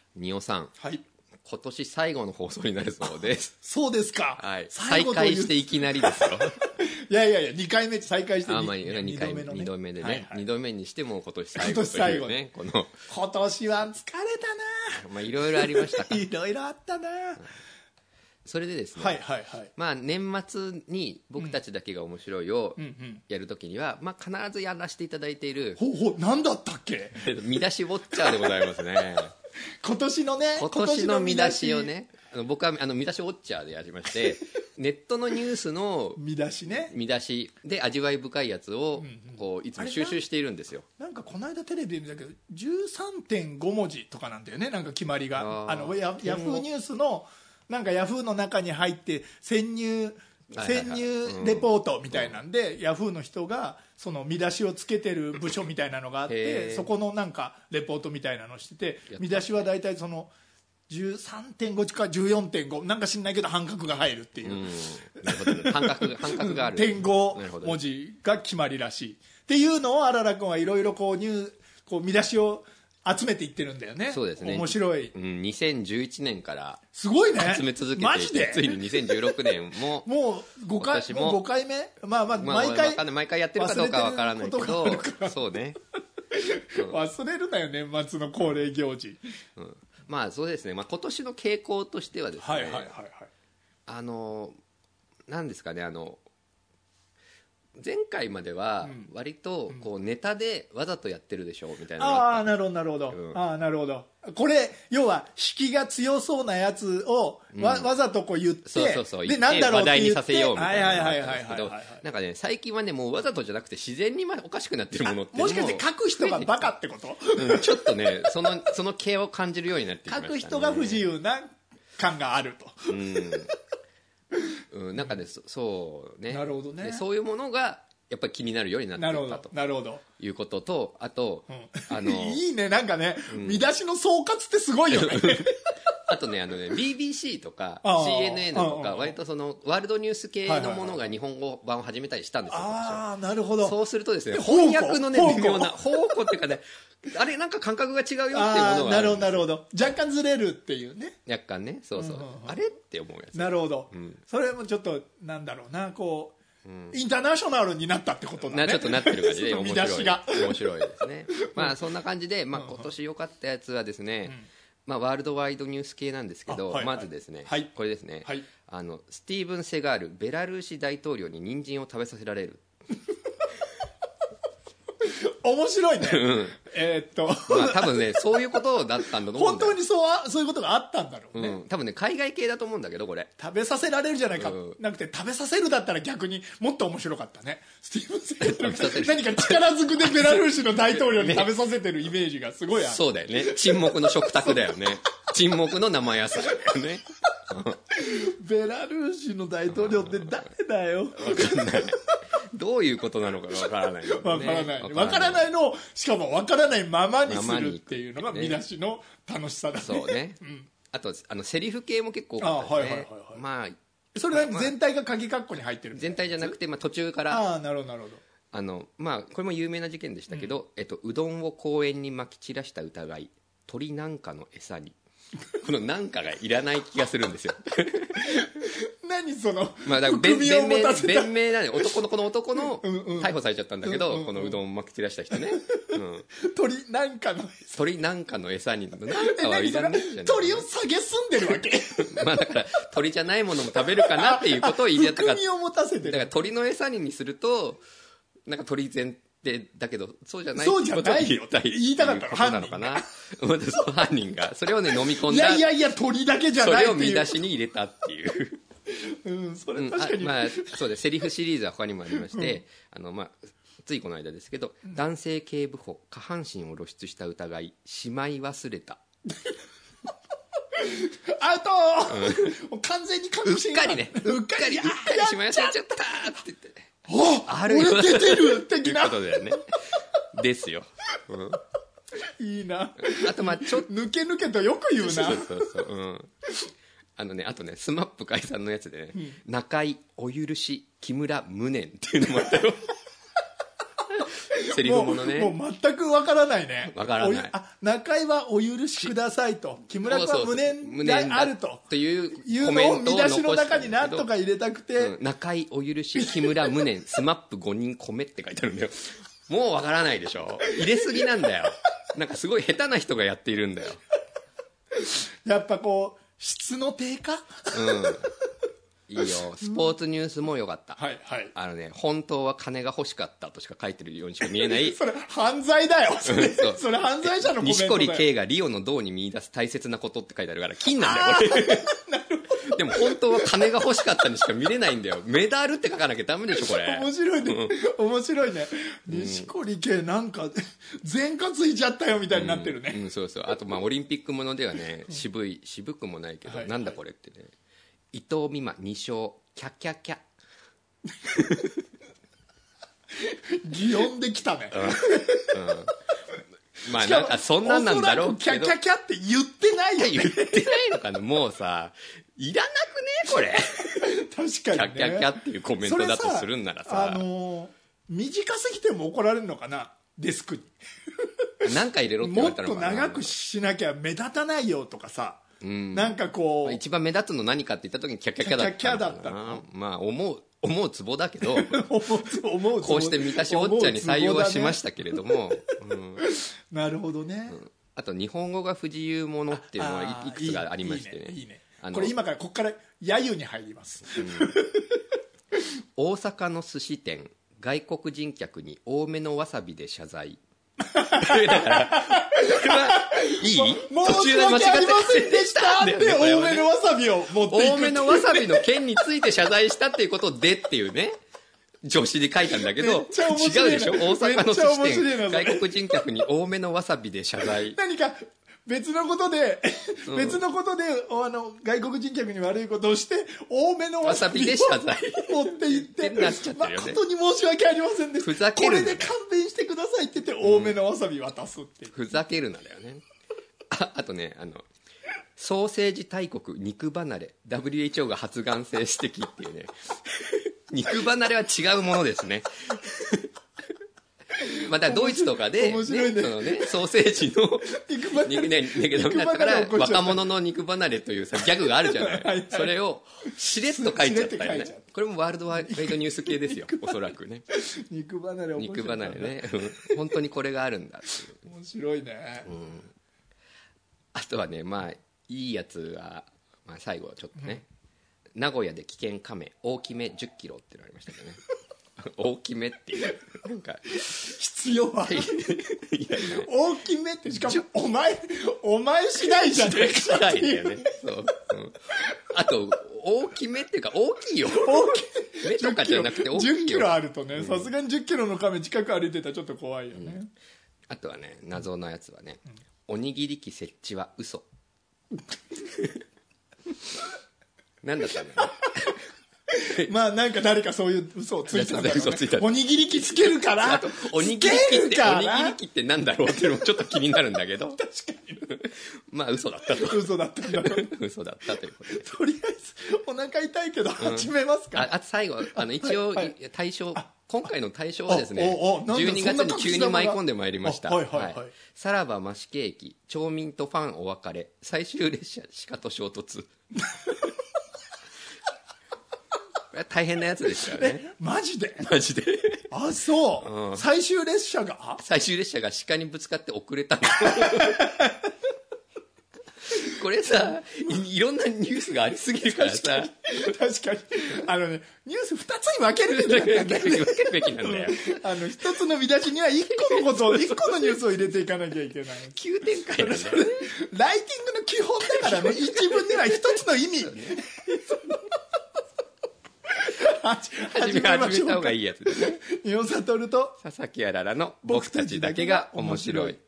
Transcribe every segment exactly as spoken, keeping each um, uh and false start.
仁尾さん、 はい、 今年最後の放送になるそうです。 そうですか、 はい、再開していきなりですよ。 いやいやいや、にかいめ再開してあ、まあ、にかいめ、にどめでね、はいはい、にどめにしても今年最後というね、この今年は疲れたな。 まあいろいろありましたか。 いろいろあったな。 それでですね、 はいはいはい、 まあ、年末に僕たちだけが面白いをやるときには、うんうんうん、まあ、必ずやらせていただいている、 ほほ何だったっけ。 見出しウォッチャーでございますね。 今年のね、 今年の見出しをね、あの僕はあの見出しウォッチャーでやりましてネットのニュースの見出しね、 見出しで味わい深いやつをこういつも収集しているんですよ。 なんかこの間テレビで見たけど じゅうさんてんご 文字とかなんだよね、なんか決まりが。ああの ヤ, ヤフーニュースのなんかヤフーの中に入って潜入潜入レポートみたいなんで、ヤフーの人がその見出しをつけてる部署みたいなのがあって、そこのなんかレポートみたいなのをしてて、見出しは大体その じゅうさんてんご か じゅうよんてんご なんか知んないけど半角が入るっていう、うん、 なるほど、ね、半角半角がある点ご文字が決まりらしいっていうのをあらら君はいろいろこうニューこう見出しを集めていってるんだよね。 そうですね、 面白い、 うん、にせんじゅういちねんからすごいね集め続けていて、 マジでついににせんじゅうろくねんももうごかいもうごかいめ、まあまあ毎回、 まあ、毎回やってるかどうかわからないけど、そうね、 うん、忘れるなよ年末の恒例行事、 うん、まあそうですね、まあ、今年の傾向としてはですね、 はいはいはいはい、 あのなんですかね、あの前回までは割とこうネタでわざとやってるでしょみたいなのがあった。 ああなるほどなるほど、うん、ああなるほど、これ要は引きが強そうなやつを わ,、うん、わざとこう言って、 そうそうそう、 でなんだろうって言って話題にさせようみたいなはいはいはいはいはい、 なんかね最近はねもうわざとじゃなくて自然におかしくなってるものってもしかして書く人がバカってこと、 うん、ちょっとねそのその系を感じるようになってきましたね。 書く人が不自由な感があると、 うんうん、なんかね、そ, そうね、 なるほどね、 でそういうものがやっぱり気になるようになっていったとなるほどいうことと、あと、 うん、 あのいいね、なんかね、うん、見出しの総括ってすごいよねあとね、あのね ビービーシー とか シーエヌエヌ とか割とそのワールドニュース系のものが日本語版を始めたりしたんですよ。 ああなるほど。 そうするとですね、翻訳のね微妙な宝庫っていうかね、あれなんか感覚が違うよっていうものがある。 なるほどなるほど、若干ずれるっていうね、 若干ね、そうそう、うんうんうん、あれって思うやつ。 なるほど、うん、それもちょっとなんだろうな、こううん、インターナショナルになったってことだね。 なちょっとなってる感じで面白い見出しが面白いですね。まあそんな感じで、まあ、今年良かったやつはですね、うん、まあ、ワールドワイドニュース系なんですけど、はいはい、まずですね、はい、これですね、はい、あのスティーブン・セガールベラルーシ大統領に人参を食べさせられる面白いね、うん、えー、っとまあ多分ねそういうことだったんだと思うんだよ。 本当にそうそういうことがあったんだろうね、うん、 多分ね海外系だと思うんだけど、これ食べさせられるじゃないか、うん、なくて食べさせるだったら逆にもっと面白かったね。スティーブン・セガール何か力ずくでベラルーシの大統領に食べさせてるイメージがすごいある、 ね、そうだよね、沈黙の食卓だよね沈黙の生野菜だよねベラルーシの大統領って誰だよ。 分かんないどういうことなのか分からない、ね、 分からない分からないのをしかも分からないままにするっていうのが見出しの楽しさだね。 そうね、うん、あとあのセリフ系も結構多かったですね。あ、はいはいはいはい、まあそれは全体が鍵括弧に入ってる、 全体じゃなくて、まあ、途中からああなるほどなるほど、 あの、まあ、これも有名な事件でしたけど、うん、えっと、うどんを公園にまき散らした疑い、鳥なんかの餌にこのなんかがいらない気がするんですよ何その、 まあ、だから弁明弁明なんで、男のこの男の逮捕されちゃったんだけど、うんうん、このうどんをまき散らした人ね、うん、 鳥なんかの餌鳥なんかの餌になんかはいらないじゃない。 鳥を下げすんでるわけまあだから鳥じゃないものも食べるかなっていうことを言いたかった。 含みを持たせてる。 だから鳥の餌ににするとなんか鳥前提だけどそうじゃないそうじゃないよって言いたかったの犯人なのかな犯人がそれをね飲み込んだ。 いやいやいや鳥だけじゃないっていう、 それを見出しに入れたっていううん、それ確かに、 うん、まあそうです。セリフシリーズは他にもありまして、うん、あのまあついこの間ですけど、うん、男性警部補下半身を露出した疑いしまい忘れたアウト、うん、完全に確信うっかりねうっかりうっかりしまい忘れちゃったって言っておあるよ俺出てる的なことだよねですよ、 うん、いいな。 あとまあちょっと抜け抜けとよく言うな。 そうそうそう、うん、あのね、あとねスマップ解散のやつでね、うん、中井お許し木村無念っていうのもあったよセリフものね。 もう、もう全くわからないね。 わからない。 あ、中居はお許しくださいと。木村君は無念であると。 というコメントを見出しの中に何とか入れたくて。 うん、中居お許し、木村無念、スマップごにん米って書いてあるんだよ。もうわからないでしょ。入れすぎなんだよ。なんかすごい下手な人がやっているんだよ。 やっぱこう、質の低下。 うん。いいよ。スポーツニュースも良かった。 はいはい。 あのね、本当は金が欲しかったとしか書いてるようにしか見えない。 それ犯罪だよ。それ、それ犯罪者のコメントだよ。 錦織圭がリオの銅に見出す大切なことって書いてあるから金なんだよこれ。なるほど。でも本当は金が欲しかったにしか見れないんだよ。メダルって書かなきゃダメでしょこれ。 面白いね。面白いね。錦織圭なんか前科ついちゃったよみたいになってるね。 うん、うん、そうそう。あとまあオリンピックものではね、渋い渋くもないけど、はい、なんだこれってね。伊藤美誠に勝キャキャキャ。 擬音できたね。 うんうんまあなんかそんなんなんだろうけど。 キャキャキャって言ってないよね。 言ってないのかな。もうさ、いらなくねこれ。 確かにね。 キャキャキャっていうコメントだとするんならさ。 あのー、短すぎても怒られるのかなデスクに。 何か入れろって言われたのかな。 もっと長くしなきゃ目立たないよとかさ。うん、なんかこう。 一番目立つの何かって言った時にキャキャキャだったのかな。キャキャだったの。まあ思う。思うツボだけどこうして三田市おっちゃんに採用はしましたけれども、うん、 なるほどね、 うん、あと日本語が不自由ものっていうのはいくつかありましてね、 いいねいいねこれ今からここから揶揄に入ります、うん、 大阪の寿司店外国人客に多めのわさびで謝罪だからこれはいい途中で間違ってませんでしたで多めのわさびを持っていく多めのわさびの件について謝罪したっていうことでっていうね助詞で書いたんだけど違うでしょ大阪の寿司店外国人客に多めのわさびで謝罪何か別のことで、うん、別のことであの外国人客に悪いことをして多めのわさびをで謝罪持っていってなっちゃってるよね、 誠に申し訳ありませんでしたふざけるこれで勘弁してくださいって言って多めのわさび渡すっていう、 うん、ふざけるなだよね あ, あとねあのソーセージ大国肉離れ ダブリューエイチオー が発がん性指摘っていうね肉離れは違うものですねまたドイツとかで、ね、そのね、ソーセージの肉ね、肉だから若者の肉離れというさギャグがあるじゃない、はいはい、それをしれっと書いちゃったよねこれもワールドワイドニュース系ですよおそらくね肉離れ肉離れね本当にこれがあるんだっていう面白いね、うん、 あとはねまあいいやつは、まあ、最後はちょっとね、うん、名古屋で危険カメ大きめじゅっキロっていうのありましたけどね大きめっていうなんか必要は大きめってしかもお前お前次第じゃねえかっていう、ねそううん、 あと大きめっていうか大きいよ大きい目とかじゃなくて大きいよじゅっキロあるとねさすがにじゅっキロの亀近く歩いてたらちょっと怖いよね、うん、 あとはね謎のやつはね、うん、おにぎり機設置は嘘なんだったんだろうまあなんか誰かそういう嘘をついたんだろうねおにぎり機つけるからあとおにぎり機っておにぎり機ってなんだろうっていうのもちょっと気になるんだけど確かにまあ嘘だったと嘘だったんだろう嘘だったということでとりあえずお腹痛いけど始めますか、 うん、ああと最後あの一応、はいはい、対象今回の対象はですねじゅうにがつに急に舞い込んでまいりました、はいはいはいはい、さらば増毛駅町民とファンお別れ最終列車鹿と衝突大変なやつでしたよねマジでマジであそう、うん、最終列車が最終列車が鹿にぶつかって遅れたのこれさ い, いろんなニュースがありすぎるからさ確かにあのねニュースふたつに分けるべきなんだよね分けるべきなんだよあの一つの見出しにはいっこのことをいっこのニュースを入れていかなきゃいけない急展開なんだよねライティングの基本だからね一文には一つの意味始め始めた方がいいやつですね三尾悟と佐々木あららの僕たちだけが面白い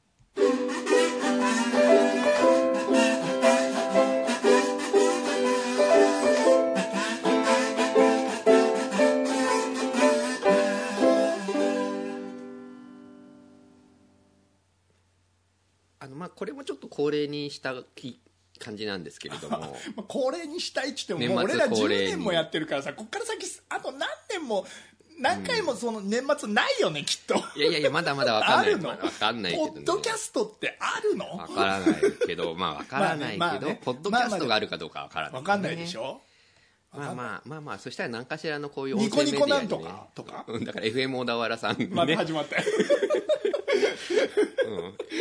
あのまあこれもちょっと恒例にしたき感じなんですけれども恒例にしたいって言ってももう俺らじゅうねんもやってるからさこっから先あと何年も何回もその年末ないよね、きっと。 いやいやいや、まだまだ分かんない。 あるの？ まだ分かんないけどね。 ポッドキャストってあるの？ 分からないけど、まあ分からないけど、まあねまあね、ポッドキャストがあるかどうか分からない、ね。 分かんないでしょ。 まあまあまあまあ、そしたら何かしらのこういう音声メディアに、ね、ニコニコなんとかとか、 だから エフエム 小田原さんにね、 また始まったよ。 うん、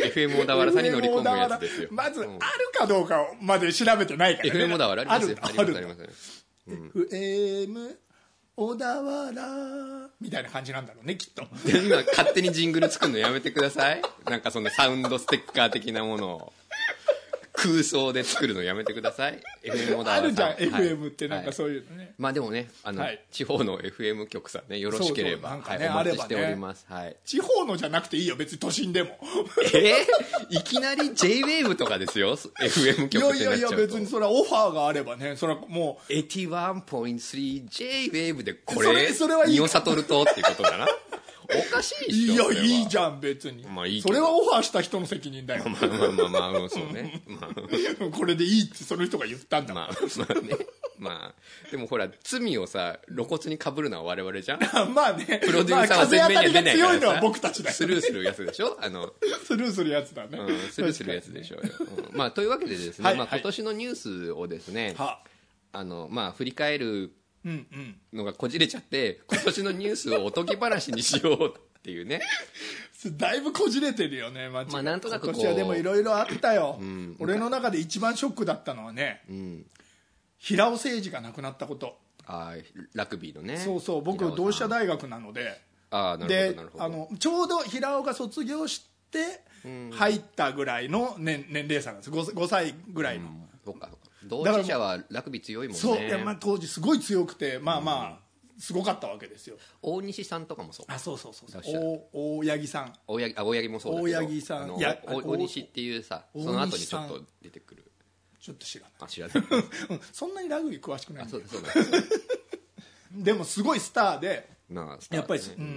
エフエム 小田原さんに乗り込むやつですよ。 まずあるかどうかまで調べてないからね。 エフエム 小田原ありますよ。ありますあります。 うん、エフエム 小田原みたいな感じなんだろうね、きっと。 今勝手にジングル作るのやめてください。なんかそのサウンドステッカー的なものを空想で作るのやめてください。 エフエム 小田原さんあるじゃん、はい、エフエム ってなんかそういうのね、はい、 まあでもね、あの、はい、地方の エフエム 局さんね、よろしければ、 そうそう、ね、 はい、お待ちしております、ね、はい、 地方のじゃなくていいよ、別に都心でも。 えー、いきなり ジェイウェーブ とかですよ、 エフエム 局ってなっちゃうと。いやいやいや、 別にそれはオファーがあればね、それはもうはちじゅういってんさん ジェイウェーブ でこれ、それ、それはいい。 三尾悟とっていうことかな。おかしいっしょ。 いや、いいじゃん、別に。まあいい。それはオファーした人の責任だよ。 まあまあまあまあ、まあ、そうね。まあ、 これでいいってその人が言ったんだ。 まあ、まあね。まあ、でもほら、罪をさ、露骨に被るのは我々じゃん。 まあね。 プロデューサーは全面には出ないからさ。 強いのは僕たちだよ。 スルーするやつでしょ、あの。 スルーするやつだね。 うん、スルーするやつでしょうよ。うん、まあ、というわけでですね、はい、まあ今年のニュースをですね、はい、あの、まあ振り返るのがこじれちゃって、今年のニュースをおとぎ話にしようっていうね。 だいぶこじれてるよね、 まあなんとなくこう、 今年はでもいろいろあったよ、うん、俺の中で一番ショックだったのはね、うん、平尾誠二が亡くなったこと。 あ、ラグビーのね。 そうそう、僕同志社大学なので、 あ、なるほどなるほど。 あのちょうど平尾が卒業して入ったぐらいの 年, 年齢差なんです。 5, ごさいぐらいの、うん、 そうかそうか。同志社はラグビー強いもんね。 そう、いや、まあ、当時すごい強くて、まあまあ、うん、すごかったわけですよ。 大西さんとかもそう。 あ、そうそうそうそう。大八木さん。 大八木、あ、大八木もそうだけど。 大八木さん。 いや、大西っていうさ、その後にちょっと出てくる。 ちょっと知らない。 あ、知らない。 そんなにラグビー詳しくない。 あ、そうだそうだ。 でもすごいスターで、 なあ、スター、ね、 やっぱり、うん、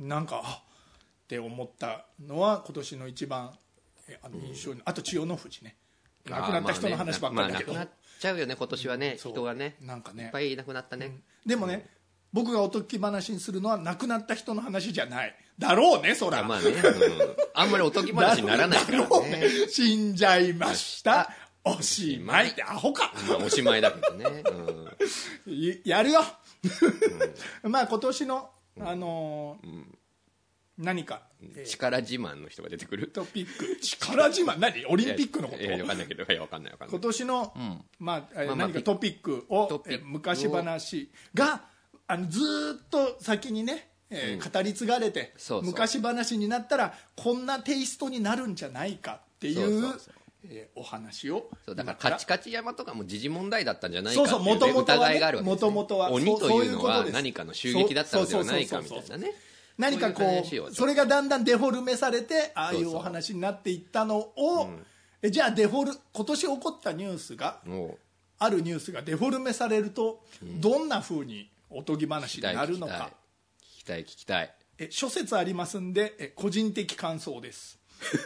なんかあって思ったのは今年の一番あの印象に、うん、あと千代の富士ね。亡くなった人の話ばっかりだけど、 まあね、まあ、亡くなっちゃうよね今年はね、うん、人がね、 なんかね、 いっぱい亡くなったね、うん、 でもね、うん、僕がおとぎ話にするのは亡くなった人の話じゃないだろうね、そら。 まあね、うん、あんまりおとぎ話にならないからね。 死んじゃいましたおしまいってアホか、 まあ、おしまいだけどね、 うん、やるよ、うん、まあ今年のあのーうん、何か、 えー、力自慢の人が出てくるトピック。力自慢何？オリンピックのこと？ いやいや分かんないけど、いや分かんない分かんない。 今年の、うん、まあ、まあ、何かトピックを、えー、昔話があのずーっと先にね、えーうん、語り継がれて、そうそう、昔話になったらこんなテイストになるんじゃないかっていう、そうそうそう、えー、お話を。 そうだからカチカチ山とかも時事問題だったんじゃないかっていう、ね、そうそう、元々はね、疑いがあるわけですね。元々は鬼というのは何かの襲撃だったのではないかみたいなね。何かこう、それがだんだんデフォルメされてああいうお話になっていったのを、うん、えじゃあデフォル今年起こったニュースが、あるニュースがデフォルメされると、うん、どんな風におとぎ話になるのか聞きたい聞きたい。 え諸説ありますんで、え個人的感想です。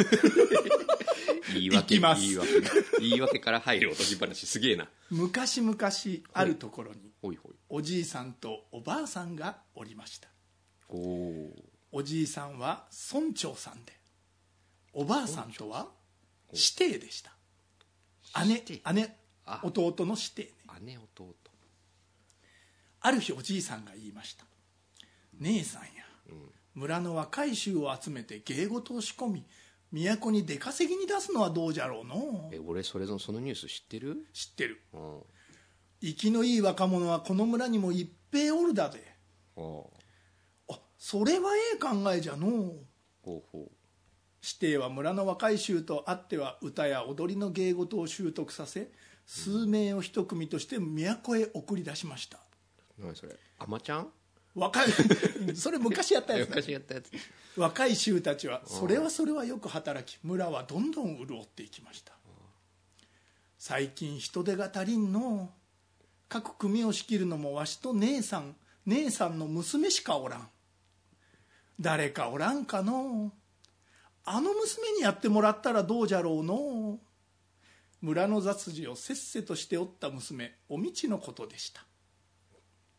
言い訳いきます。言い訳言い訳から入るおとぎ話すげえな。 昔々あるところに、 ほいほい、 おじいさんとおばあさんがおりました。お, おじいさんは村長さんで、おばあさんとは師弟でした。姉姉弟の師弟ね。 姉弟。 ある日おじいさんが言いました。姉さんや、うん、村の若い衆を集めて芸事を仕込み都に出稼ぎに出すのはどうじゃろうの。 え俺それそのニュース知ってる？ 知ってる、うん、生きのいい若者はこの村にも一平おるだぜ。ああ、それはええ考えじゃのう。 ほうほう。 師弟は村の若い衆と会っては歌や踊りの芸事を習得させ、数名を一組として都へ送り出しました。 何それ、あまちゃん？ 若いそれ昔やったやつ、ね、 昔やったやつ。 若い衆たちはそれはそれはよく働き、村はどんどん潤っていきました。最近人手が足りんの。各組を仕切るのもわしと姉さん姉さんの娘しかおらん。誰かおらんかの。あの娘にやってもらったらどうじゃろうの。村の雑事をせっせとしておった娘おみちのことでした。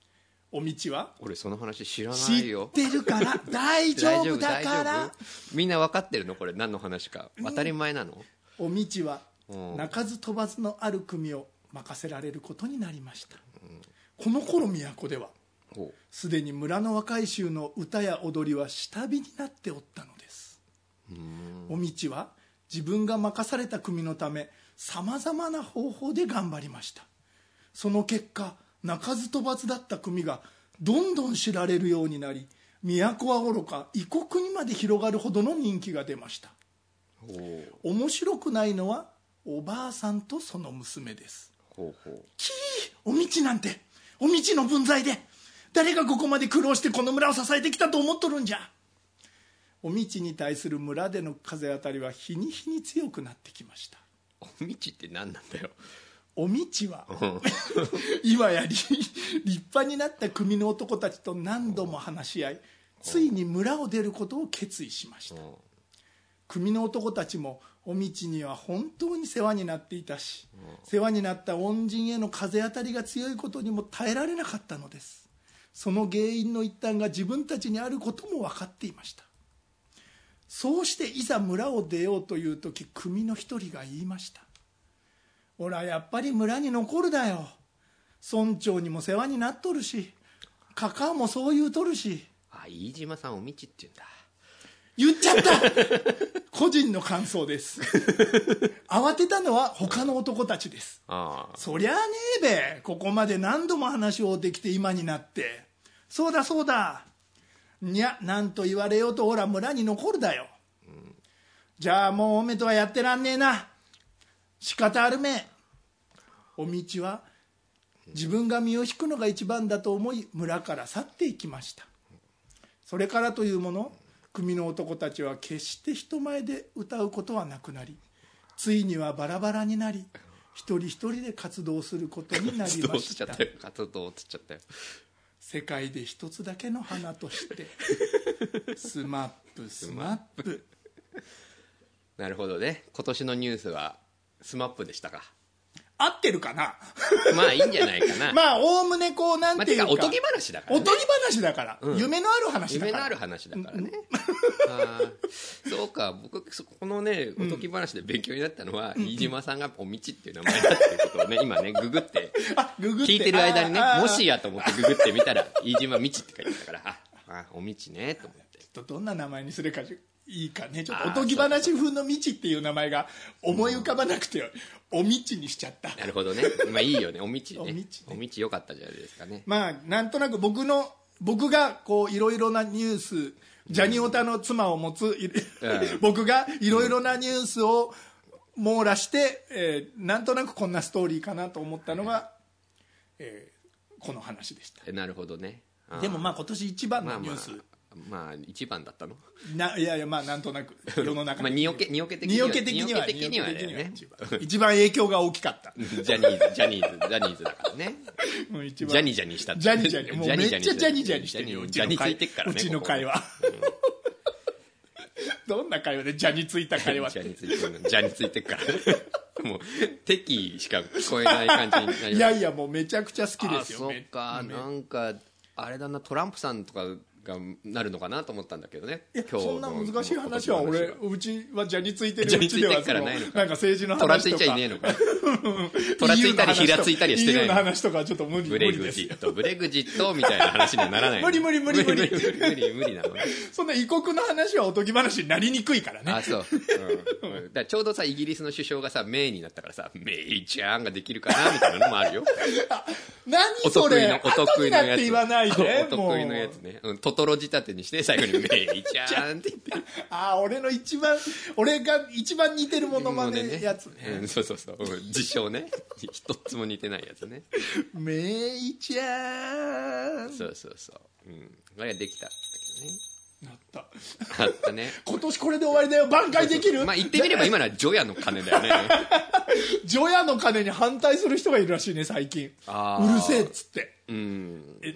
おみちは、 俺その話知らないよ。 知ってるから大丈夫だからみんな分かってるのこれ何の話か。当たり前なの。 おみちは鳴かず飛ばずのある組を任せられることになりました、うん、この頃都ではすでに村の若い衆の歌や踊りは下火になっておったのです。うん、おみちは自分が任された組のためさまざまな方法で頑張りました。その結果鳴かず飛ばずだった組がどんどん知られるようになり、都はおろか異国にまで広がるほどの人気が出ました。面白くないのはおばあさんとその娘です。ほうほう、キーおみちなんておみちの分際で誰がここまで苦労してこの村を支えてきたと思っとるんじゃ。おみちに対する村での風当たりは日に日に強くなってきました。 おみちって何なんだよ。 おみちは今やり立派になった組の男たちと何度も話し合い、ついに村を出ることを決意しました。組の男たちもおみちには本当に世話になっていたし、世話になった恩人への風当たりが強いことにも耐えられなかったのです。その原因の一端が自分たちにあることも分かっていました。そうしていざ村を出ようという時、組の一人が言いました。俺はやっぱり村に残るだよ。村長にも世話になっとるし、カカオもそう言うとるし。 あ、飯島さんおみちって言うんだ。言っちゃった個人の感想です慌てたのは他の男たちです。ああ、そりゃあねえべ、ここまで何度も話をできて今になって。そうだそうだ、にゃ、なんと言われようとほら村に残るだよ、うん、じゃあもうおめとはやってらんねえな、仕方あるめ。おみちは自分が身を引くのが一番だと思い村から去っていきました。それからというもの、組の男たちは決して人前で歌うことはなくなり、ついにはバラバラになり、一人一人で活動することになりました。 活動つっちゃったよ。 世界で一つだけの花としてスマップスマップ。 なるほどね。今年のニュースはスマップでしたか。 合ってるかなまあいいんじゃないかな。 まあおおむねこうなんていうか、まあ、 おとぎ話だから、ね、 おとぎ話だから、うん、夢のある話だから、 夢のある話だからねあ、そうか。僕このねおとぎ話で勉強になったのは、うん、飯島さんがおみちっていう名前だっていうことをね今ねググって聞いてる間にね、もしやと思ってググってみたら飯島みちって書いてたから、ああおみちねと思って、 どんな名前にするかいいかね、ちょっとおとぎ話風のみちっていう名前が思い浮かばなくて、おみちにしちゃった。 なるほどね。まあいいよね、おみちね。おみちね、おみちよかったじゃないですかね。 まあなんとなく僕の僕がこういろいろなニュース、ジャニオタの妻を持つ、うん、僕がいろいろなニュースを網羅して、えー、なんとなくこんなストーリーかなと思ったのが、えー、この話でした。 なるほどね。 でもまあ今年一番のニュース、まあまあまあ一番だったのないやいや、まあなんとなく世の中まあにおけにおけ的には的には的にはね、一番影響が大きかったジャニーズジャニーズジャニーズだからねもう一番ジャニジャニしたってジャニジャニもうめっちゃジャニジャニしてるよ、 ジャニついてっからね、 うちの会話どんな会話でジャニついた会話ってジャニついてるジャニついてっからもう敵しか聞こえない感じになります。 いやいやもうめちゃくちゃ好きですよ。 あ、そっか、なんかあれだな、トランプさんとかがなるのかなと思ったんだけどね。 いや今日そんな難しい話は俺うちはジャニついてるうちではそのなんか政治の話とかトラついちゃいねえのかトラついたりひらついたりしてないイーユー の話とかちょっと無理ブレグジットブレグジットみたいな話にはならない無理無理無理無理無理無理なのねそんな異国の話はおとぎ話になりにくいからね。 あ、そう、うん、だからちょうどさイギリスの首相がさメイになったからさメイちゃんができるかなみたいなのもあるよ何それお得意のやつって言わないでお得意のやつね、うん、トトロ仕立てにして最後にメイちゃんって言ってああ俺の一番俺が一番似てるものまねやつね、 うん、そうそうそう、自称ね一つも似てないやつねメイちゃん、 そうそうそう、うん、あれできたんだけどね。 なったあったね今年これで終わりだよ、挽回できる。 まあ言ってみれば今のは除夜の鐘だよね除夜の鐘に反対する人がいるらしいね最近。あうるせえっつって、 うん、 え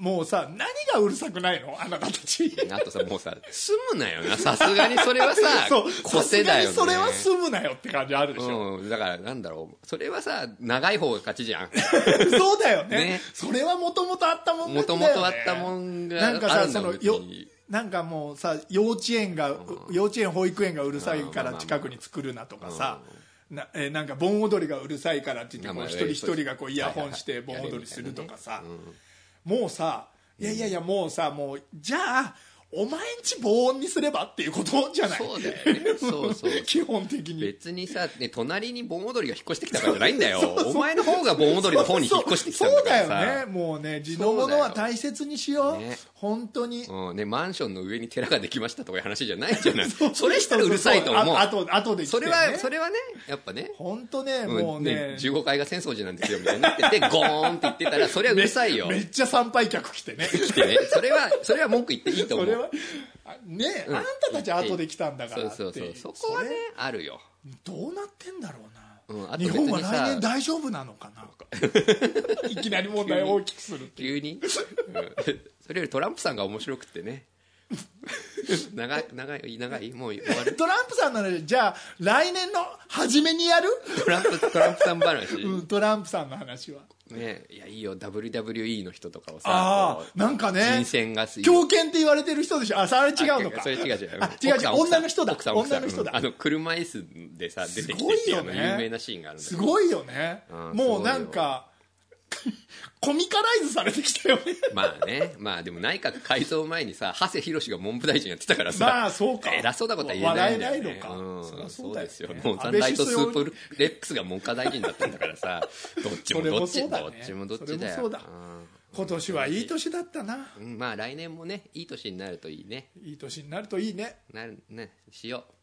もうさ、何がうるさくないのあなたたち。 あとさ、もうさ、住むなよな、さすがにそれはさ、個性だよね。 それは住むなよって感じあるでしょ。 うん、だからなんだろう、それはさ、長い方が勝ちじゃん。 そうだよね。 ね、 それはもともとあったもんだよね。 もともとあったもんがあるんだ。なんかさ、そのよなんかもうさ、幼稚園が、うん、幼稚園保育園がうるさいから近くに作るなとかさ、な, えななんか盆踊りがうるさいからって言って、一人一人がこうイヤホンして盆踊りするとかさ、もうさ、いやいやいや、もうさ、もうじゃあお前んち防音にすればっていうことじゃない。 そうだよね。そうそう基本的に別にさ、ね、隣に盆踊りが引っ越してきたからじゃないんだよ。そうそう、お前の方が盆踊りの方に引っ越してきたんだからさ。 そうだよね。もうね、地のものは大切にしよう、ね、本当に、 うんね、マンションの上に寺ができましたとかいう話じゃないじゃない。そ, それしたらうるさいと思う。 あとあとで来て、ね、 それはそれはね、やっぱね、 本当ね、もうね、 ね、じゅうごかいが浅草寺なんですよみたいになっててゴーンって言ってたら、それはうるさいよ。 め, めっちゃ参拝客来てね。 来てね。それはそれは文句言っていいと思う。 それはね、うん、あんたたち後で来たんだからって。 そうそうそう、そこはねあるよ。 どうなってんだろうな、 うん、 日本は来年大丈夫なのかな。いきなり問題を大きくする急に、うん、それよりトランプさんが面白くってね。長い長い長いもう終わる。 トランプさんならじゃあ来年の初めにやる。 トランプトランプさん話、 うん、トランプさんの話はね、いやいいよ ダブリューダブリューイー の人とかをさ、 あなんかね、 人選が狂犬って言われてる人でしょ。あ、それ違うのか。 それ違う違う。 あ、違う違う、女の人だ。 奥さん奥さん女の人だ。 あの車椅子でさ出てきてっていうの有名なシーンがあるんだけど、 すごいよね。もうなんかコミカライズされてきたよね。 まあね、まあでも内閣改造前にさ、長谷博が文部大臣やってたからさ、 まあそうか、 偉そうなことは言えないんだよね。 笑えないのか、うん、 そ, そう, そうですよ。もうサンライトスープレックスが文科大臣だったんだからさ、どっちもどっち、ね、どっちもどっちだよ。 それもそうだ、うん、今年はいい年だったな、 うん、まあ来年もねいい年になるといいね。 いい年になるといいね。 なるね、しよう。